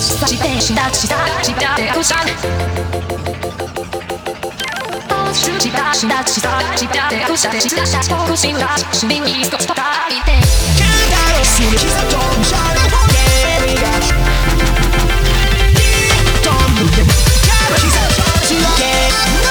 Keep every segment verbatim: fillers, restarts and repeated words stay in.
さしてしだしだしたでうさんしだしだしたしたでうさでしだしとくしんらしみに少しと書いて肩をする膝とじゃれほげがとんで肩膝とじろけ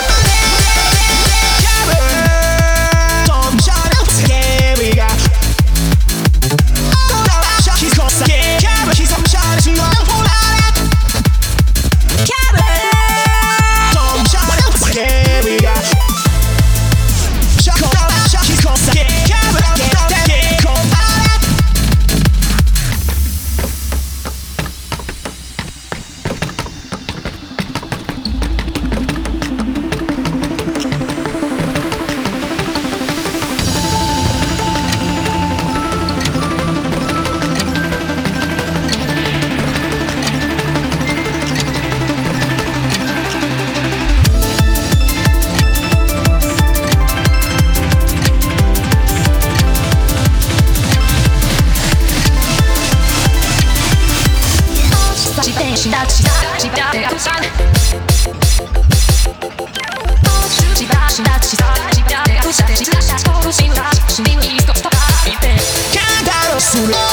しだしだしたでうさんしだしだしたしたでうさでしだしとくしんらしみに少しと書いて肩をする